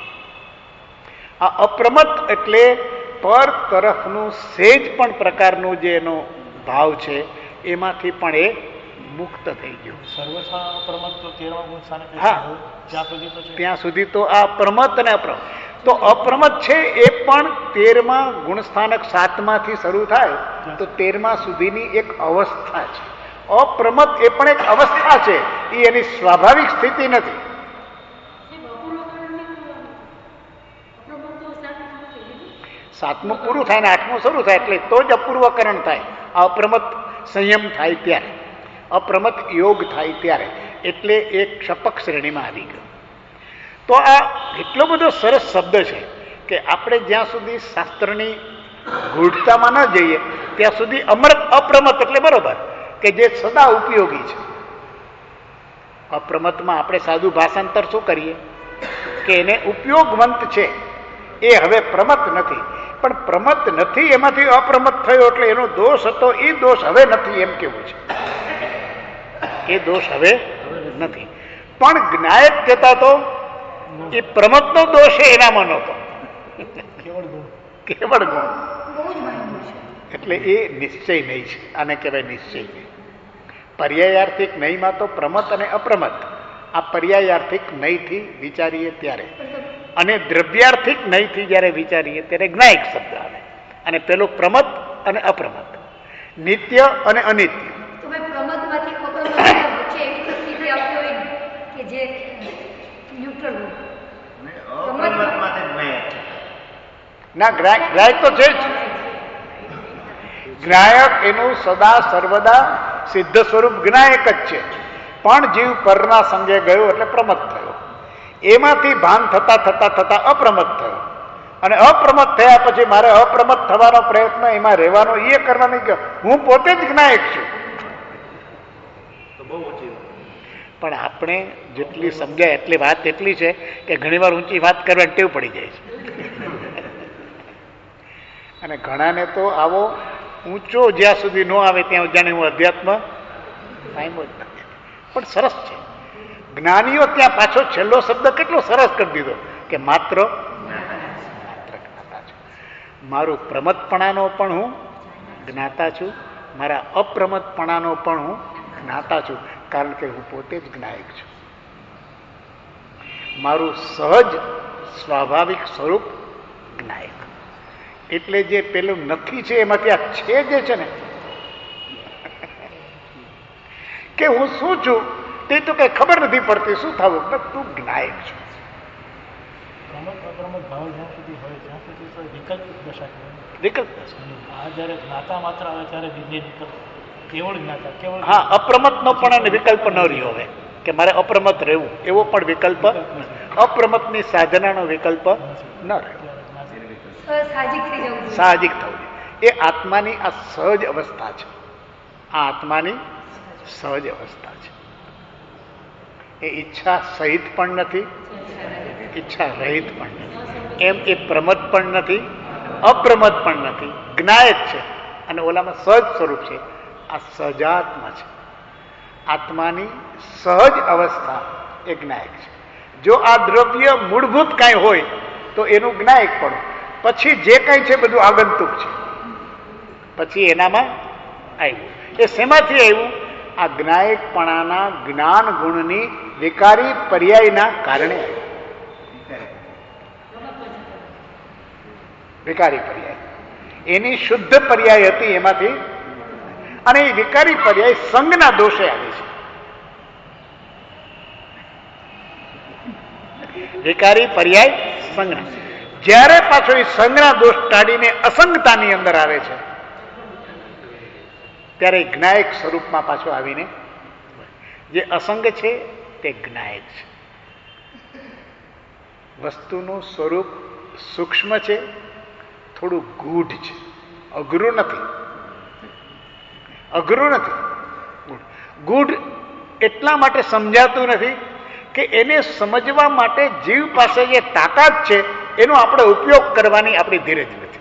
[SPEAKER 1] આ અપ્રમત એટલે પર તરફનું સેજ પણ પ્રકારનું જે એનો ભાવ છે એમાંથી પણ એ મુક્ત થઈ ગયો.
[SPEAKER 5] સર્વથા અપ્રમત તો 13મા ગુણ સ્થાને
[SPEAKER 1] હા, ત્યાં સુધી તો આ પ્રમત અને અપ્રમત. તો અપ્રમત છે એ પણ 13મા ગુણસ્થાનક 7માંથી શરૂ થાય તો 13મા સુધીની એક અવસ્થા છે. અપ્રમત એ પણ એક અવસ્થા છે, એ એની સ્વાભાવિક સ્થિતિ નથી. સાતમું પૂરું થાય ને આઠમું શરૂ થાય એટલે તો જ અપૂર્વકરણ થાય. આ અપ્રમત સંયમ થાય ત્યારે, અપ્રમત યોગ થાય ત્યારે, એટલે એક ક્ષપક શ્રેણીમાં આવી ગયો. તો આ એટલો બધો સરસ શબ્દ છે કે આપણે જ્યાં સુધી શાસ્ત્રની ગૂઢતામાં ન જઈએ ત્યાં સુધી અમૃત અપ્રમત એટલે બરોબર કે જે સદા ઉપયોગી છે. અપ્રમતમાં આપણે સાદું ભાષાંતર શું કરીએ કે એને ઉપયોગવંત છે, એ હવે પ્રમત નથી. પણ પ્રમત નથી એમાંથી અપ્રમત થયો એટલે એનો દોષ હતો એ દોષ હવે નથી એમ કેવું છે. એ દોષ હવે નથી. પણ જ્ઞાયક કહેતા તો એ પ્રમતનો દોષ એનામાં નહોતો, કેવળ ગુણ. એટલે એ નિશ્ચય નહીં છે. આને કહેવાય નિશ્ચય નહીં. પર્યાયાર્થિક નહીંમાં તો પ્રમત અને અપ્રમત આ પર્યાયાર્થિક નહીંથી વિચારીએ ત્યારે, અને દ્રવ્યાર્થિક નહીંથી જ્યારે વિચારીએ ત્યારે જ્ઞાયક શબ્દ આવે. અને પેલું પ્રમત અને અપ્રમત, નિત્ય અને અનિત્ય. ના, ગ્રાહક તો છે જ. જ્ઞાયક એનું સદા સર્વદા સિદ્ધ સ્વરૂપ જ્ઞાયક જ છે. પણ જીવ પરના સંગે ગયો એટલે પ્રમત થયો. એમાંથી ભાન થતા થતા થતા અપ્રમત થયો. અને અપ્રમત થયા પછી મારે અપ્રમત થવાનો પ્રયત્ન એમાં રહેવાનો એ કરવાનો કે હું પોતે જ જ્ઞાયક છું. પણ આપણે જેટલી સમજાય એટલી વાત એટલી છે કે ઘણીવાર ઊંચી વાત કરવાની ટેવ પડી જાય છે. અને ઘણાને તો આવો ઊંચો જ્યાં સુધી ન આવે ત્યાં જાણે હું અધ્યાત્મ પામ્યો જ નથી. પણ સરસ છે. જ્ઞાનીઓ ત્યાં પાછો છેલ્લો શબ્દ કેટલો સરસ કરી દીધો કે માત્ર જ્ઞાતા છું. મારું પ્રમતપણાનો પણ હું જ્ઞાતા છું, મારા અપ્રમતપણાનો પણ હું જ્ઞાતા છું, કારણ કે હું પોતે જ જ્ઞાયક છું. મારું સહજ સ્વાભાવિક સ્વરૂપ જ્ઞાયક. એટલે જે પેલું નથી છે એમાંથી આ છે જે છે ને કે હું શું છું તે તો કઈ ખબર નથી પડતી શું થવું, બસ તું જ્ઞાયક છું.
[SPEAKER 5] પ્રમત અપ્રમત ભાવ જ્યાં સુધી હોય ત્યાં સુધી તો વિકલ્પ દશા કહેવાય.
[SPEAKER 1] વિકલ્પ
[SPEAKER 5] આ જ્યારે જ્ઞાતા માત્ર આવે ત્યારે વિકલ્પ કેવળ જ્ઞાતા કેવળ.
[SPEAKER 1] હા, અપ્રમતનો પણ અને વિકલ્પ ન રહ્યો હવે કે મારે અપ્રમત રહેવું એવો પણ વિકલ્પ, અપ્રમતની સાધનાનો વિકલ્પ ન રહ્યો. સાહજિક થવું એ આત્માની આ સહજ અવસ્થા છે. આ આત્માની સહજ અવસ્થા છે. એ ઈચ્છા સહિત પણ નથી, ઈચ્છા રહિત પણ નથી. એમ એ પ્રમદ પણ નથી, અપ્રમદ પણ નથી, જ્ઞાયક છે. અને ઓલામાં સહજ સ્વરૂપ છે. આ સહજાત્મા છે. આત્માની સહજ અવસ્થા એ જ્ઞાયક છે. જો આ દ્રવ્ય મૂળભૂત કાંઈ હોય તો એનું જ્ઞાયક પણ, પછી જે કાંઈ છે બધું આગંતુક છે. પછી એનામાં આવ્યું. એ શેમાંથી આવ્યું? આ જ્ઞાયકપણાના જ્ઞાન ગુણની વિકારી પર્યાયના કારણે આવ્યું. વિકારી પર્યાય એની શુદ્ધ પર્યાય હતી એમાંથી, અને એ વિકારી પર્યાય સંગના દોષે આવે છે. વિકારી પર્યાય સંજ્ઞા. જ્યારે પાછો એ સંજ્ઞા દોષ ટાળીને અસંગતાની અંદર આવે છે ત્યારે જ્ઞાયક સ્વરૂપમાં પાછો આવીને, જે અસંગ છે તે જ્ઞાયક છે. વસ્તુનું સ્વરૂપ સૂક્ષ્મ છે, થોડું ગૂઢ છે, અઘરું નથી. અઘરું નથી, ગૂઢ એટલા માટે સમજાતું નથી કે એને સમજવા માટે જીવ પાસે જે તાકાત છે એનો આપણે ઉપયોગ કરવાની આપણી ધીરજ નથી.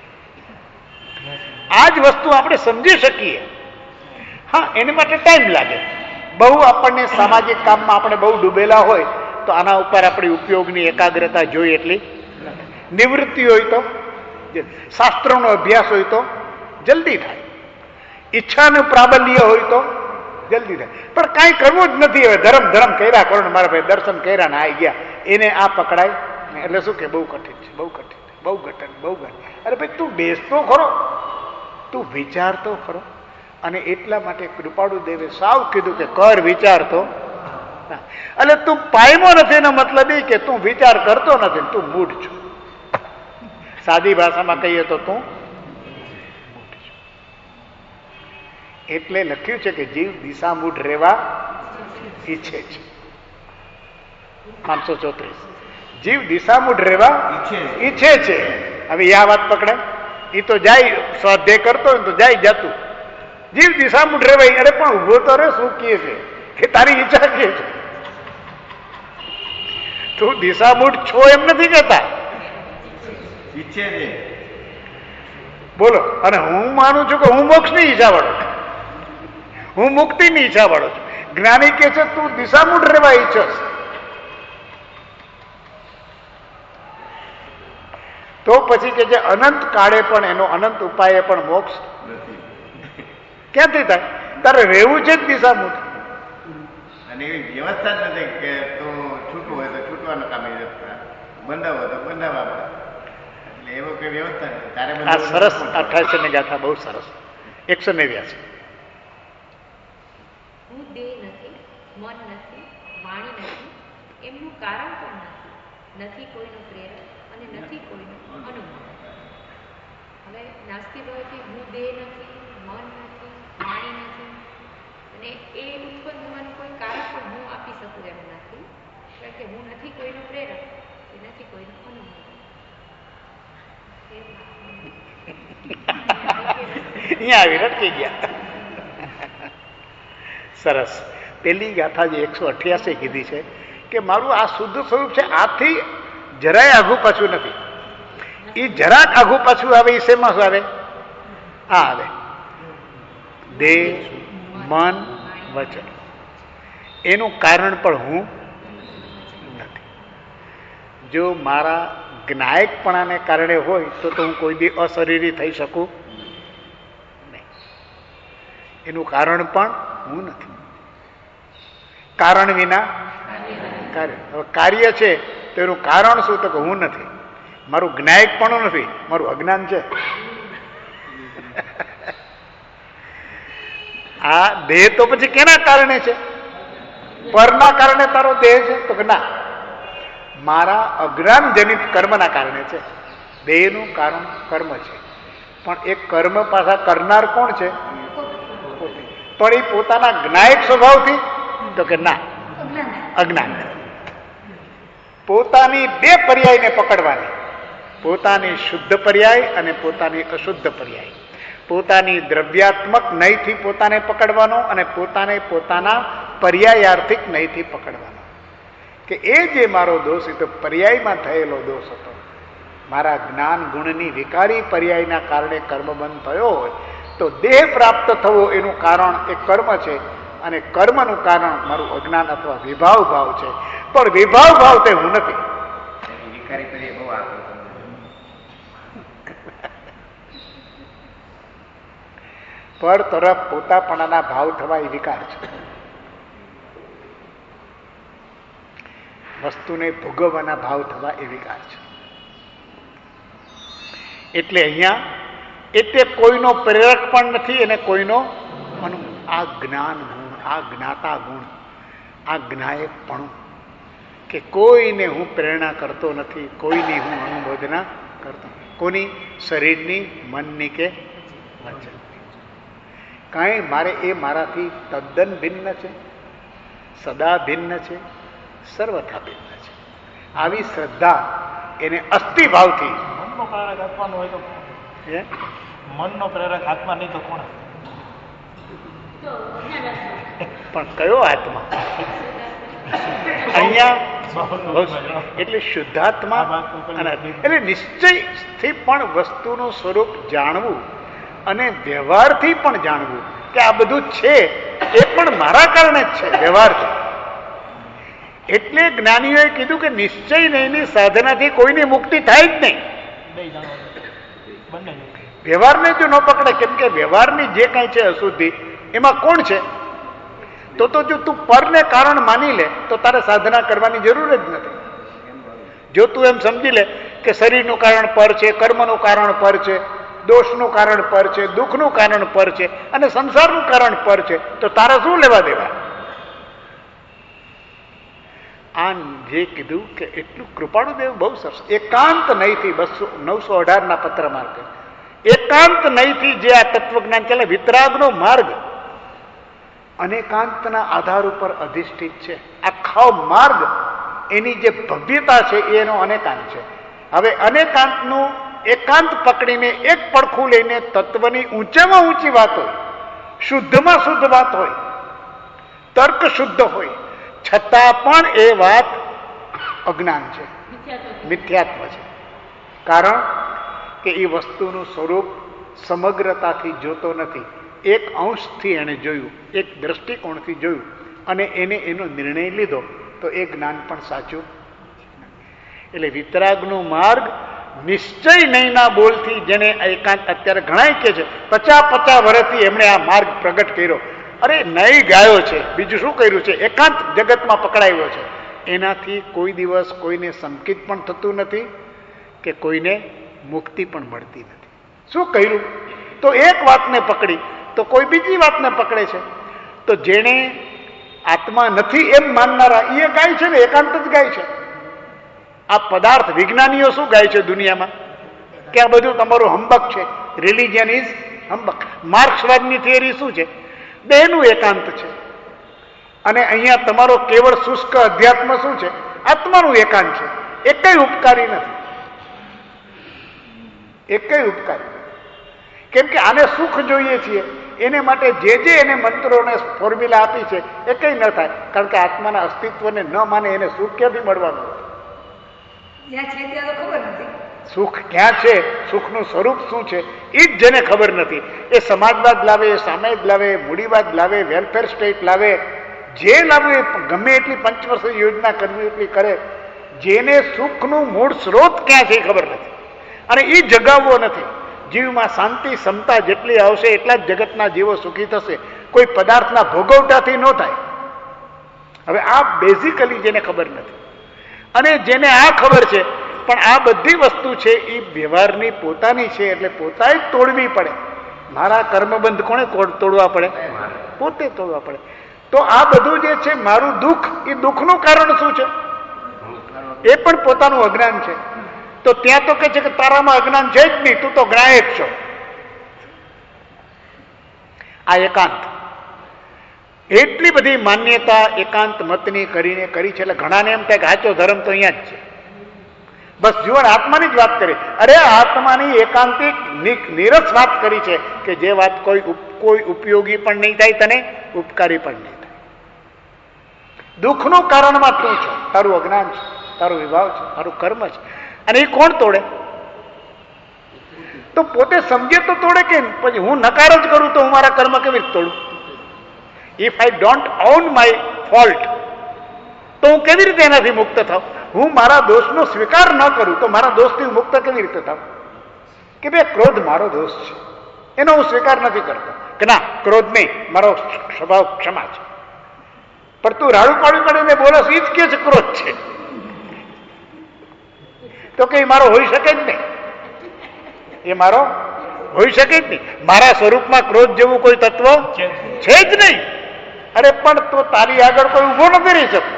[SPEAKER 1] આ જ વસ્તુ આપણે સમજી શકીએ, હા, એની માટે ટાઈમ લાગે. બહુ આપણને સામાજિક કામમાં આપણે બહુ ડૂબેલા હોય તો આના ઉપર આપણી ઉપયોગની એકાગ્રતા જોઈએ એટલી. નિવૃત્તિ હોય તો, શાસ્ત્રોનો અભ્યાસ હોય તો જલ્દી થાય, ઈચ્છાનું પ્રાબલ્ય હોય તો જલ્દી થાય. પણ કાંઈ કરવું જ નથી. હવે ધર્મ ધર્મ કર્યા કરો ને મારા ભાઈ દર્શન કર્યા ને આવી ગયા, એને આ પકડાય એટલે શું કે બહુ કઠિન છે, બહુ કઠિન, બહુ કઠિન, બહુ કઠિન. અરે ભાઈ તું બેસતો ખરો, તું વિચારતો ખરો. અને એટલા માટે કૃપાળુ દેવે સાવ કીધું કે કર વિચાર તો. એટલે તું પાયમો નથી એનો મતલબ એ કે તું વિચાર કરતો નથી, તું મૂઢ છું. સાદી ભાષામાં કહીએ તો તું મૂઢ છું. એટલે લખ્યું છે કે જીવ દિશામૂઢ રહેવા ઈચ્છે છે. 534 જીવ દિશામૂઢ રહેવા ઈચ્છે છે. હવે આ વાત પકડાય, એ તો જાય સ્વાધ્યાય કરતો હોય તો જાય જતું. જીવ દિશામૂઢ રહેવાય. અરે પણ ઉભો તો રે, શું કહે છે કે તારી ઈચ્છા કે છે, તું દિશામૂઢ છો એમ નથી કહેતા,
[SPEAKER 2] ઈચ્છે છે.
[SPEAKER 1] બોલો. અને હું માનું છું કે હું મોક્ષની ઈચ્છા વાળો છું, હું મુક્તિની ઈચ્છા વાળો છું. જ્ઞાની કે છે તું દિશામૂઢ રહેવા ઈચ્છસ, તો પછી કે જે અનંત કાળે પણ એનો અનંત ઉપાય પણ મોક્ષ ક્યાંથી થાય? તારે રહેવું છે જ દિશામૂઢ.
[SPEAKER 2] અને એવી વ્યવસ્થા જ નથી કે તું છૂટવું હોય તો છૂટવાનું કામ, બંધાવ હોય તો બંધાવવા. એટલે એવો કઈ વ્યવસ્થા નથી. તારે
[SPEAKER 1] આ સરસ 28 ની ગાથા બહુ સરસ. 189
[SPEAKER 6] હું દેહ નથી, મન નથી, વાણી નથી, એમનું કારણ પણ નથી. નથી કોઈનો પ્રેરક અને નથી કોઈનો અનુમાન. હવે નાસ્તિક હોયથી હું દેહ નથી, મન નથી, વાણી નથી, અને એ ઉત્પન્ન થવાનું કોઈ કારણ પણ હું આપી શકું એમ નથી. કારણ કે હું નથી કોઈનો પ્રેરક, એ નથી કોઈનો અનુમાન.
[SPEAKER 1] અહીંયા આવી રટકી ગયા. સરસ. પેલી ગાથા જે 188 કીધી છે કે મારું આ શુદ્ધ સ્વરૂપ છે, આથી જરાય આઘું પાછું નથી. એ જરાક આઘું પાછું આવે એ શેમાં શું આવે? આ આવે દેહ, મન, વચન. એનું કારણ પણ હું નથી. જો મારા જ્ઞાયકપણાને કારણે હોય તો હું કોઈ દી અશરીરી થઈ શકું નહીં. એનું કારણ પણ હું નથી. કારણ વિના કાર્ય છે તો એનું કારણ શું? તો કે હું નથી. મારું જ્ઞાયકપણું નથી, મારું અજ્ઞાન છે. આ દેહ તો પછી કેના કારણે છે? પરના કારણે તારો દેહ છે? તો કે ના, મારા અજ્ઞાન જનિત કર્મના કારણે છે. દેહનું કારણ કર્મ છે, પણ એ કર્મ પાછા કરનાર કોણ છે? પણ એ પોતાના જ્ઞાયક સ્વભાવથી? તો કે ના, અજ્ઞાન. પોતાની બે પર્યાયને પકડવાની, પોતાની શુદ્ધ પર્યાય અને પોતાની અશુદ્ધ પર્યાય. પોતાની દ્રવ્યાત્મક નયથી પોતાને પકડવાનો અને પોતાને પોતાના પર્યાયાર્થિક નયથી પકડવાનો. કે એ જે મારો દોષ એ તો પર્યાયમાં થયેલો દોષ હતો. મારા જ્ઞાન ગુણની વિકારી પર્યાયના કારણે કર્મબંધ થયો હોય તો દેહ પ્રાપ્ત થવો એનું કારણ એ કર્મ છે, અને કર્મનું કારણ મારું અજ્ઞાન અથવા વિભાવ ભાવ છે. પણ વિભાવ ભાવ તે હું નથી.
[SPEAKER 2] વિકારી પર્યાય બહુ આગળ.
[SPEAKER 1] પર તરફ પોતાપણાના ભાવ થવા એ વિકાર છે. વસ્તુને ભોગવવાના ભાવ થવા એ વિકાર છે. એટલે અહીંયા એટલે કોઈનો પ્રેરક પણ નથી અને કોઈનો આ જ્ઞાન ગુણ, આ જ્ઞાતા ગુણ, આ જ્ઞાયકપણું કે કોઈને હું પ્રેરણા કરતો નથી, કોઈની હું અનુમોદના કરતો નથી. કોની? શરીરની, મનની કે વચન. કાંઈ મારે એ મારાથી તદ્દન ભિન્ન છે, સદા ભિન્ન છે, સર્વથા ભિન્ન છે. આવી શ્રદ્ધા એને અસ્થિભાવથી
[SPEAKER 5] મનનો પ્રેરક આત્માનો હોય તો મનનો પ્રેરક આત્મા નહીં તો કોણ?
[SPEAKER 1] પણ કયો આત્મા? અહીંયા એટલે શુદ્ધાત્મા. એટલે નિશ્ચયથી પણ વસ્તુનું સ્વરૂપ જાણવું અને વ્યવહારથી પણ જાણવું કે આ બધું છે એ પણ મારા કારણે જ છે, વ્યવહારથી. એટલે જ્ઞાનીઓએ કીધું કે નિશ્ચય નહીંની સાધનાથી કોઈની મુક્તિ થાય જ નહીં. વ્યવહારને જો ન પકડે, કેમ કે વ્યવહારની જે કાંઈ છે અશુદ્ધિ એમાં કોણ છે? તો જો તું પરને કારણ માની લે તો તારે સાધના કરવાની જરૂર જ નથી. જો તું એમ સમજી લે કે શરીરનું કારણ પર છે, કર્મનું કારણ પર છે, દોષનું કારણ પર છે, દુઃખનું કારણ પર છે અને સંસારનું કારણ પર છે, તો તારે શું લેવા દેવા? આ જે કીધું કે એટલું કૃપાળુદેવ બહુ સરસ એકાંત નહીંથી 918 પત્ર માર્ગ, એકાંત નહીંથી જે આ તત્વજ્ઞાન ચાલે, વિતરાગનો માર્ગ અનેકાંતના આધાર ઉપર અધિષ્ઠિત છે. આખો માર્ગ એની જે ભવ્યતા છે એનો અનેકાંત છે. હવે અનેકાંતનું એકાંત પકડીને એક પડખું લઈને તત્વની ઊંચામાં ઊંચી વાત હોય, શુદ્ધમાં શુદ્ધ વાત હોય, તર્ક શુદ્ધ હોય, છતાં પણ એ વાત અજ્ઞાન છે, મિથ્યાત્વ છે. કારણ કે એ વસ્તુનું સ્વરૂપ સમગ્રતાથી જોતો નથી. એક અંશથી એણે જોયું, એક દ્રષ્ટિકોણથી જોયું અને એને એનો નિર્ણય લીધો, તો એ જ્ઞાન પણ સાચું. એટલે વિતરાગનો માર્ગ નિશ્ચય નહીંના બોલથી જેને એકાંત, અત્યારે ઘણા કે છે 50 વર્ષથી એમણે આ માર્ગ પ્રગટ કર્યો. અરે નહીં ગાયો છે, બીજું શું કર્યું છે? એકાંત જગતમાં પકડાયો છે. એનાથી કોઈ દિવસ કોઈને સંકિત પણ થતું નથી કે કોઈને મુક્તિ પણ મળતી નથી. શું કર્યું? તો એક વાતને પકડી તો કોઈ બીજી વાતને પકડે છે. તો જેણે આત્મા નથી એમ માનનારા એ ગાય છે ને, એકાંત જ ગાય છે. આ પદાર્થ વિજ્ઞાનીઓ શું ગાય છે દુનિયામાં? કે આ બધું તમારું હંબક છે, રિલિજન ઇઝ હંબક. માર્ક્સવાદની થિયરી શું છે? બેનું એકાંત છે. અને અહીંયા તમારો કેવળ શુષ્ક અધ્યાત્મ શું છે? આત્માનું એકાંત છે. એકેય ઉપકારી નથી, એકેય ઉપકારી. કેમ કે આને સુખ જોઈએ છીએ, એને માટે જે એને મંત્રોને ફોર્મ્યુલા આપી છે એ કઈ ન થાય. કારણ કે આત્માના અસ્તિત્વને ન માને એને સુખ ક્યાંથી મળવાનું? સુખ ક્યાં છે, સુખનું સ્વરૂપ શું છે એ જ જેને ખબર નથી. એ સમાજવાદ લાવે, સામ્યવાદ લાવે, મૂડીવાદ લાવે, વેલફેર સ્ટેટ લાવે, જે લાભ એ ગમે એટલી પંચવર્ષ યોજના કરવી એટલી કરે, જેને સુખનું મૂળ સ્ત્રોત ક્યાં છે એ ખબર નથી અને એ જગાવવો નથી. જીવમાં શાંતિ ક્ષમતા જેટલી આવશે એટલા જ જગતના જીવો સુખી થશે. કોઈ પદાર્થના ભોગવટાથી ન થાય. હવે આ બેઝિકલી જેને ખબર નથી અને જેને આ ખબર છે પણ આ બધી વસ્તુ છે એ વ્યવહારની પોતાની છે એટલે પોતાએ જ તોડવી પડે. મારા કર્મબંધ કોણે તોડવા પડે? પોતે તોડવા પડે. તો આ બધું જે છે મારું દુઃખ, એ દુઃખનું કારણ શું છે? એ પણ પોતાનું અજ્ઞાન છે. તો ત્યાં તો કે છે કે તારામાં અજ્ઞાન છે જ નહીં, તું તો જ્ઞાયક છો. આ એકાંત એટલી બધી માન્યતા એકાંત મતની કરીને કરી છે એટલે ઘણાને એમ થાય કે સાચો ધર્મ તો અહીંયા જ છે. બસ જીવન આત્માની જ વાત કરી. અરે આત્માની એકાંતિક નીરસ વાત કરી છે કે જે વાત કોઈ ઉપયોગી પણ નહીં થાય, તને ઉપકારી પણ નહીં થાય. દુઃખનું કારણમાં તું છો, તારું અજ્ઞાન છે, તારો વિભાવ છે, તારું કર્મ છે. અને એ કોણ તોડે? તો પોતે સમજે તો તોડે કે પછી હું નકાર જ કરું તો હું મારા કર્મ કેવી રીતે તોડું? If I don't own my fault તો હું કેવી રીતે એનાથી મુક્ત થાઉં? હું મારા દોષનો સ્વીકાર ન કરું તો મારા દોષથી મુક્ત કેવી રીતે થાઉં? કે ભાઈ ક્રોધ મારો દોષ છે, એનો હું સ્વીકાર નથી કરતો કે ના ક્રોધ નહીં, મારો સ્વભાવ ક્ષમા છે. પણ તું રાડું પાડું પાડીને બોલો એ જ કે છે ક્રોધ છે, તો કે એ મારો હોઈ શકે જ નહીં. એ મારો હોઈ શકે જ નહીં. મારા સ્વરૂપમાં ક્રોધ જેવું કોઈ તત્વ છે જ નહીં. અરે પણ તો તારી આગળ કોઈ ઉભો નથી રહી શકતો.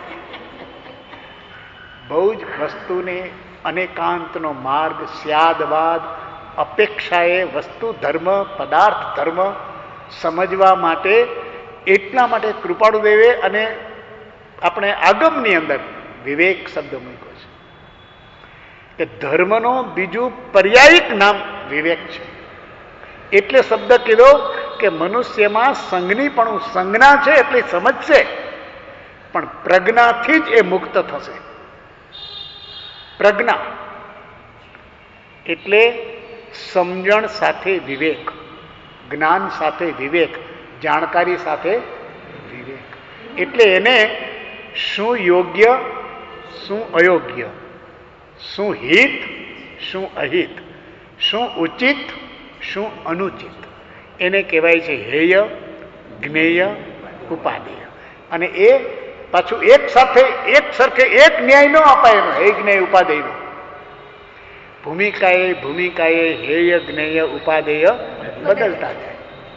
[SPEAKER 1] બહુ જ વસ્તુને અનેકાંતનો માર્ગ, સ્યાદવાદ, અપેક્ષાએ વસ્તુ ધર્મ, પદાર્થ ધર્મ સમજવા માટે એટલા માટે કૃપાળુદેવે અને આપણે આગમની અંદર વિવેક શબ્દ મૂક્યો છે કે ધર્મનો બીજું પર્યાયિક નામ વિવેક છે. એટલે શબ્દ કીધો કે મનુષ્યમાં સંજ્ઞીપણું, સંજ્ઞા છે એટલે સમજશે પણ પ્રજ્ઞાથી જ એ મુક્ત થશે. પ્રજ્ઞા એટલે સમજણ સાથે વિવેક, જ્ઞાન સાથે વિવેક, જાણકારી સાથે વિવેક. એટલે એને શું યોગ્ય, શું અયોગ્ય, શું હિત, શું અહિત, શું ઉચિત, શું અનુચિત, એને કહેવાય છે હેય, જ્ઞેય, ઉપાદેય. અને એ પાછું એક સાથે એક સરખે એક ન્યાય ન અપાય એનો હે જ્ઞેય ઉપાદેયનો. ભૂમિકાએ હેય, જ્ઞેય, ઉપાદેય બદલતા જાય.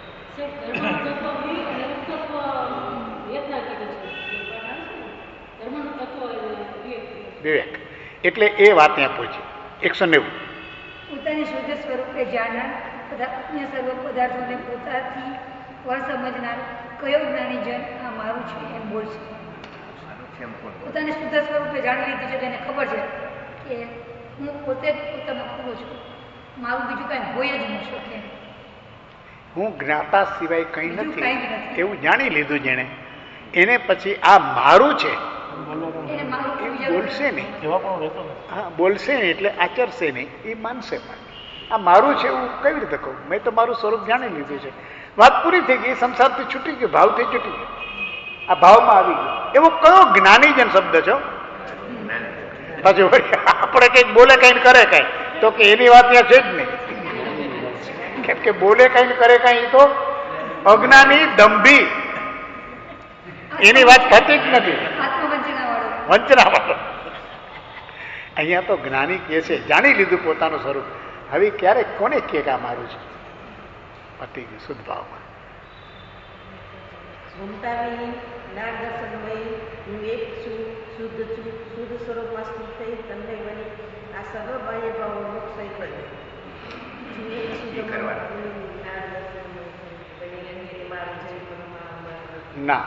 [SPEAKER 1] વિવેક એટલે એ વાત ત્યાં પહોંચી. 190
[SPEAKER 7] પોતાની શુદ્ધ સ્વરૂપે જાણનાર તથા અન્ય સર્વ પદાર્થોને પોતાથી સમજનાર કયો જ્ઞાનીજન આ મારું છે એમ બોલશે. પોતાને શુદ્ધ સ્વરૂપે જાણી લીધું છે તેને ખબર છે કે હું પોતે જ પોતામાં પૂરો છું, મારું બીજું કાંઈ હોય જ ન શકે,
[SPEAKER 1] હું જ્ઞાતા સિવાય કંઈ નથી એવું જાણી લીધું જેણે, એને પછી આ મારું છે બોલશે નહીં. હા બોલશે નહીં એટલે આચરશે નહીં, એ માનશે પણ આ મારું છે એવું કેવી રીતે કહું? મેં તો મારું સ્વરૂપ જાણી લીધું છે. વાત પૂરી થઈ ગઈ, સંસારથી છૂટી ગયું, ભાવથી છૂટી ગયું, આ ભાવમાં આવી ગયું. એવો કયો જ્ઞાનીજન શબ્દ છો? પાછું આપણે કંઈક બોલે કંઈ કરે કંઈ તો કે એની વાત ત્યાં છે જ નહીં. કેમ કે બોલે કંઈ કરે કંઈ તો અજ્ઞાની, દંભી, એની વાત થતી જ નથી, વંચના વાળો. અહીંયા તો જ્ઞાની કહે છે જાણી લીધું પોતાનું સ્વરૂપ, હવે ક્યારેક કોને કહે કે આ મારું છે? પતી ગયું શુદ્ધ ભાવમાં.
[SPEAKER 8] હું એક છું, શુદ્ધ છું, શુદ્ધ સ્વરૂપમાં સ્થિત થઈ તમને બની આ સર્વ બાહ્ય ભાવો મોક્ષ કર્યો.
[SPEAKER 1] ના,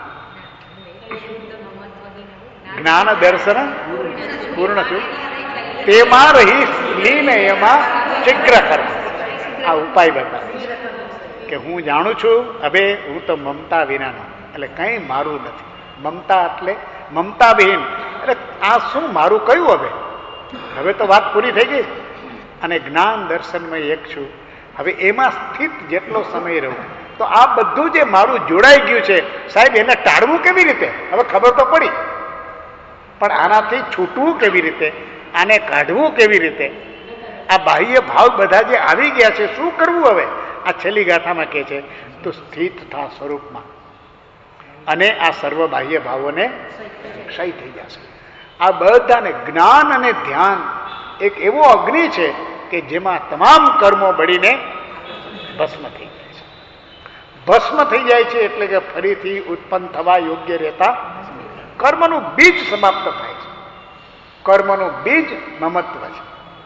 [SPEAKER 1] જ્ઞાન દર્શન પૂર્ણ છું તેમાં રહી લીન એમાં શીઘ્ર કર્મ. આ ઉપાય બતાવે કે હું જાણું છું હવે હું તો મમતા વિનાનો, એટલે કંઈ મારું નથી. મમતા એટલે મમતા વિહીન, એટલે આ શું મારું કયું? હવે તો વાત પૂરી થઈ ગઈ. અને જ્ઞાન દર્શનમાં એક છું, હવે એમાં સ્થિત જેટલો સમય રહું, તો આ બધું જે મારું જોડાઈ ગયું છે સાહેબ, એને ટાળવું કેવી રીતે? હવે ખબર તો પડી, પણ આનાથી છૂટવું કેવી રીતે? આને કાઢવું કેવી રીતે? આ બાહ્ય ભાવ બધા જે આવી ગયા છે, શું કરવું હવે? આ છેલ્લી ગાથામાં કહે છે, તો સ્થિત થા સ્વરૂપમાં, અને આ સર્વ બાહ્ય ભાવોને ક્ષય થઈ જશે. આ બધાને જ્ઞાન અને ધ્યાન એક એવો અગ્નિ છે કે જેમાં તમામ કર્મો બળીને ભસ્મ થઈ જાય છે. ભસ્મ થઈ જાય છે એટલે કે ફરીથી ઉત્પન્ન થવા યોગ્ય રહેતા કર્મનું બીજ સમાપ્ત થાય છે. કર્મનું બીજ મમત્વ છે.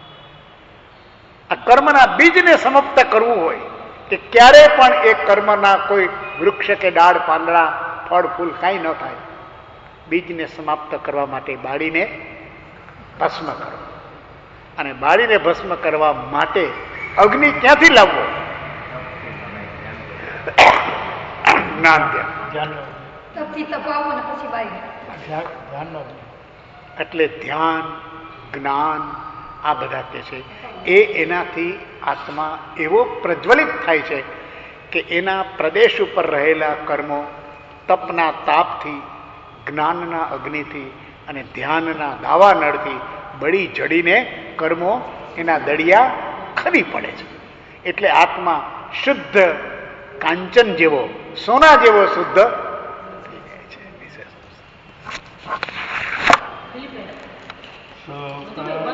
[SPEAKER 1] આ કર્મના બીજને સમાપ્ત કરવું હોય કે ક્યારે પણ એ કર્મના કોઈ વૃક્ષ કે ડાળ પાંદડા ફળ ફૂલ કાંઈ ન થાય, બીજને સમાપ્ત કરવા માટે બાળીને ભસ્મ કરો. અને બાળીને ભસ્મ કરવા માટે અગ્નિ ક્યાંથી લાવવો? જ્ઞાન ધ્યાન. એટલે ધ્યાન, જ્ઞાન, આ બધા કે છે એ એનાથી આત્મા એવો પ્રજ્વલિત થાય છે કે એના પ્રદેશ ઉપર રહેલા કર્મો તપના તાપથી, જ્ઞાનના અગ્નિથી અને ધ્યાનના દાવા નળથી બળી જડીને કર્મો એના દળિયા ખરી પડે છે. એટલે આત્મા શુદ્ધ કાંચન જેવો, સોના જેવો શુદ્ધ થઈ જાય છે.
[SPEAKER 5] So,